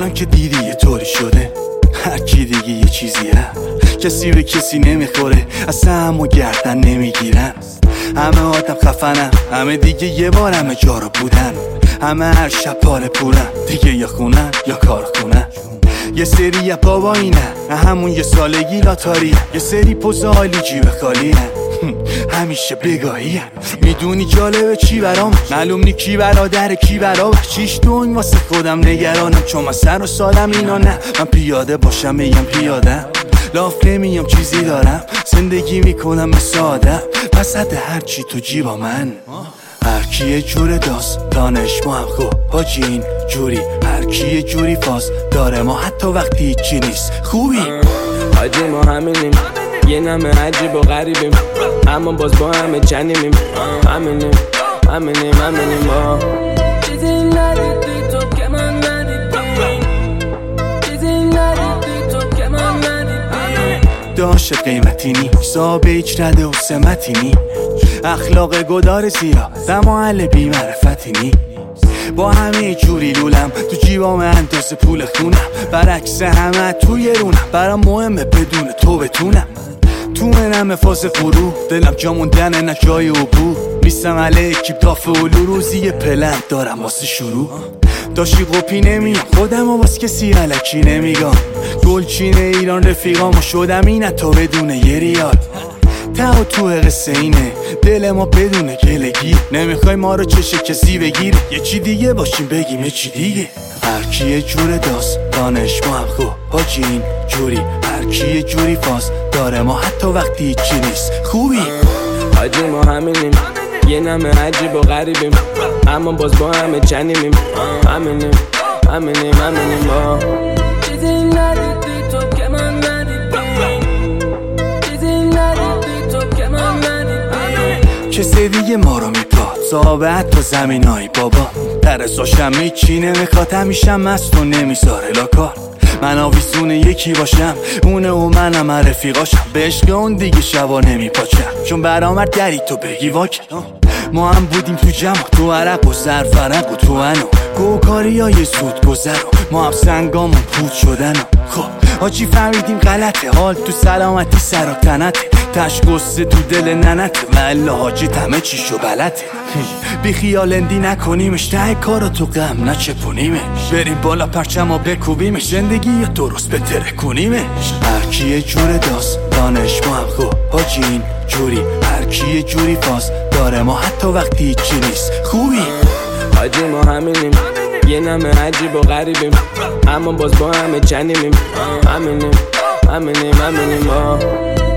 الان که دیدی یه طوری شده، هر کی دیگه یه چیزیه، کسی به کسی نمیخوره، اصلا همو گردن نمیگیرن. همه آدم خفنن، همه دیگه یه بار همه جا رو بودن، همه هر شب پاره پورن، دیگه یا خونن یا کار خونن. یه سری بابا اینه همون یه سالگی لاتاری، یه سری پوز عالی جیب خالی همیشه بگاهی. میدونی جالبه چی برام؟ معلوم نی کی برادر کی برا چیش دون واسه خودم نگرانم، چون من سر و سالم اینا نه. من پیاده باشم میگم پیادم، لاف نمیام چیزی دارم، زندگی میکنم به ساده، وسط هرچی تو جیبا من. هر کی یه جور داستانش ما هم خوب حاجی این جوری، هر کی یه جوری فاز داره ما حتی وقتی هیچی نیست خوبی. حاجی ما همینیم، یه نمه عجیب و غریبیم، اما باز با همه چنینیم. همینیم ما چیزی ندیدی تو که من ندیدی، چیزی ندیدی تو که من ندیدی. داشت قیمتی نی، حساب هیچ رده و سمتی نی، اخلاق گدار زیرا زمال بی معرفتی نی. با همه جوری لولم تو جیبام اندازه پول خونم، برعکس همه توی رونم، برام مهمه بدون تو بتونم. تو منم فاز فرو، دلم جا موندنه نه جای عبور، میستم علیه اکیب دافه و روزی پلن دارم واسه شروع. داشتی قپی نمیام خودم و باز کسی علکی نمیگم، گلچین ایران رفیقامو شدم اینه تا بدون یه ریال. ته و تو قصه اینه دل ما بدون گلگی، نمیخوای ما رو چشه کسی بگیر، یه چی دیگه باشیم بگیم یه چی دیگه. هر کی یه جور داستانش ما هم خوب حاجی این جوری، هر کی یه جوری فاز داره ما حتی وقتی هیچی نیست خوبی. حاجی ما همینیم، یه نمه عجیب و غریبیم، اما باز با همه چنینیم. همینیم ما چیزی ندیدی تو که من ندیدی، چیزی ندیدی تو که من ندیدی. کسی دیگه ما رو میپاد صحابت تا زمین های بابا، ترساشم هیچی نمیخواد، همیشه مست و نمیذاره لاکار. من آویزون یکی باشم اونه و منم رفیقاشم، به عشق اون دیگه شبا نمیپاچم، چون برآمد دری تو بگی واکن. ما هم بودیم تو جمع، تو عرق و زرفرق و تو انو گوکاری های زود گذر، ما هم سنگامون پود شدن. خب آجی فهمیدیم غلطه، حال تو سلامتی سر و تنته، تش گسته تو دل ننته، والا حاجی همه چیشو بلده. بی خیال اندی نکنیمش، ته کارو تو غم نچپونیمش، بریم بالا پرچم و بکوبیمش، زندگی یا درست بتره کنیمش. هر کی یه جور داستانش ما هم خوب حاجی این جوری، هر کی یه جوری فاز داره ما حتی وقتی هیچی نیست خوبی. حاجی ما همینیم، یه نمه عجیب و غریبیم، اما باز با همه چنینیم. همینیم ما